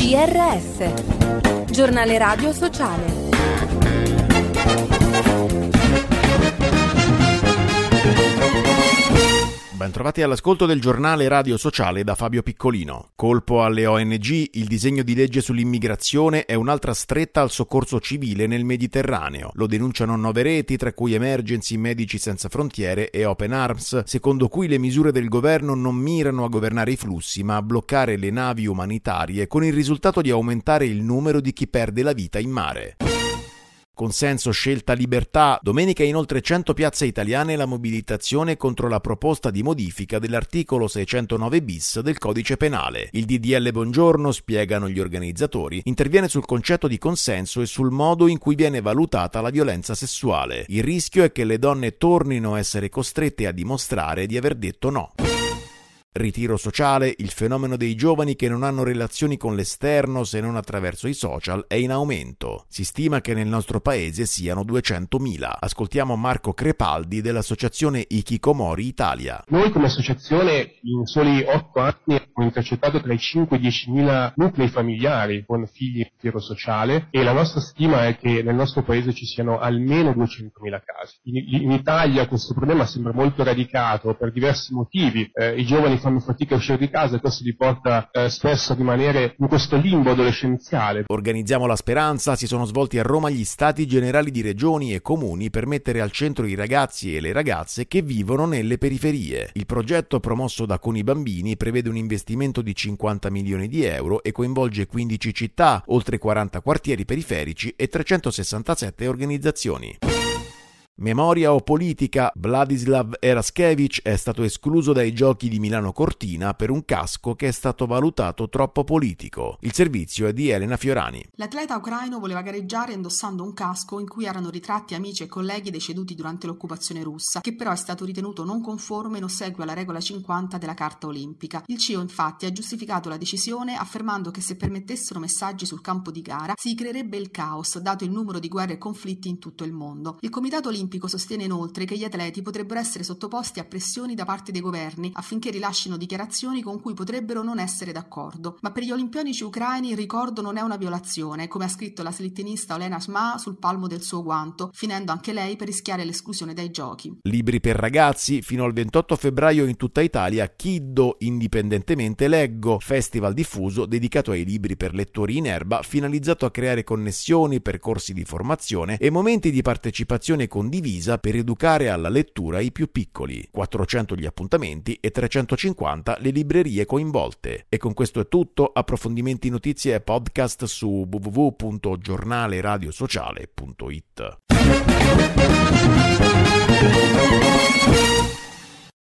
GRS, Giornale Radio Sociale. Bentrovati all'ascolto del Giornale Radio Sociale da Fabio Piccolino. Colpo alle ONG, il disegno di legge sull'immigrazione è un'altra stretta al soccorso civile nel Mediterraneo. Lo denunciano 9 reti, tra cui Emergency, Medici Senza Frontiere e Open Arms, secondo cui le misure del governo non mirano a governare i flussi, ma a bloccare le navi umanitarie, con il risultato di aumentare il numero di chi perde la vita in mare. Consenso, scelta, libertà. Domenica in oltre 100 piazze italiane la mobilitazione contro la proposta di modifica dell'articolo 609 bis del codice penale. Il DDL Bongiorno, spiegano gli organizzatori, interviene sul concetto di consenso e sul modo in cui viene valutata la violenza sessuale. Il rischio è che le donne tornino a essere costrette a dimostrare di aver detto no. Ritiro sociale, il fenomeno dei giovani che non hanno relazioni con l'esterno se non attraverso i social è in aumento. Si stima che nel nostro paese siano 200.000. Ascoltiamo Marco Crepaldi dell'associazione Hikikomori Italia. Noi come associazione in soli 8 anni abbiamo intercettato tra i 5 e i 10.000 nuclei familiari con figli in ritiro sociale e la nostra stima è che nel nostro paese ci siano almeno 200.000 casi. In Italia questo problema sembra molto radicato per diversi motivi. I giovani fanno fatica a uscire di casa e questo li porta spesso a rimanere in questo limbo adolescenziale. Organizziamo la speranza, si sono svolti a Roma gli stati generali di regioni e comuni per mettere al centro i ragazzi e le ragazze che vivono nelle periferie. Il progetto, promosso da Con i Bambini, prevede un investimento di 50 milioni di euro e coinvolge 15 città, oltre 40 quartieri periferici e 367 organizzazioni. Memoria o politica? Vladislav Eraskevich è stato escluso dai Giochi di Milano Cortina per un casco che è stato valutato troppo politico. Il servizio è di Elena Fiorani. L'atleta ucraino voleva gareggiare indossando un casco in cui erano ritratti amici e colleghi deceduti durante l'occupazione russa, che però è stato ritenuto non conforme in ossequio alla regola 50 della Carta Olimpica. Il CIO infatti ha giustificato la decisione affermando che se permettessero messaggi sul campo di gara si creerebbe il caos, dato il numero di guerre e conflitti in tutto il mondo. Il Comitato Olimpico sostiene inoltre che gli atleti potrebbero essere sottoposti a pressioni da parte dei governi affinché rilascino dichiarazioni con cui potrebbero non essere d'accordo. Ma per gli olimpionici ucraini il ricordo non è una violazione, come ha scritto la slittenista Olena Shma sul palmo del suo guanto, finendo anche lei per rischiare l'esclusione dai giochi. Libri per ragazzi, fino al 28 febbraio in tutta Italia Kiddo Indipendentemente Leggo, festival diffuso dedicato ai libri per lettori in erba, finalizzato a creare connessioni, percorsi di formazione e momenti di partecipazione condivisa per educare alla lettura i più piccoli. 400 gli appuntamenti e 350 le librerie coinvolte. E con questo è tutto. Approfondimenti, notizie e podcast su www.giornaleradiosociale.it.